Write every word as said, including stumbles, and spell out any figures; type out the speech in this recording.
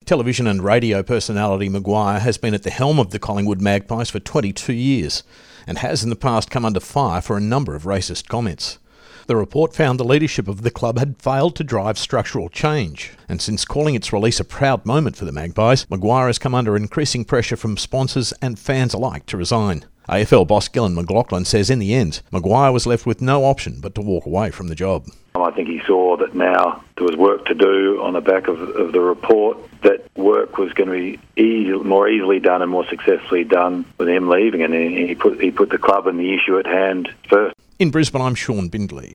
Television and radio personality Maguire has been at the helm of the Collingwood Magpies for twenty-two years and has in the past come under fire for a number of racist comments. The report found the leadership of the club had failed to drive structural change, and since calling its release a proud moment for the Magpies, Maguire has come under increasing pressure from sponsors and fans alike to resign. A F L boss Gillon McLachlan says in the end, Maguire was left with no option but to walk away from the job. I think he saw that now there was work to do on the back of, of the report, that work was going to be easy, more easily done and more successfully done with him leaving, and he, he put he put the club and the issue at hand first. In Brisbane, I'm Sean Bindley.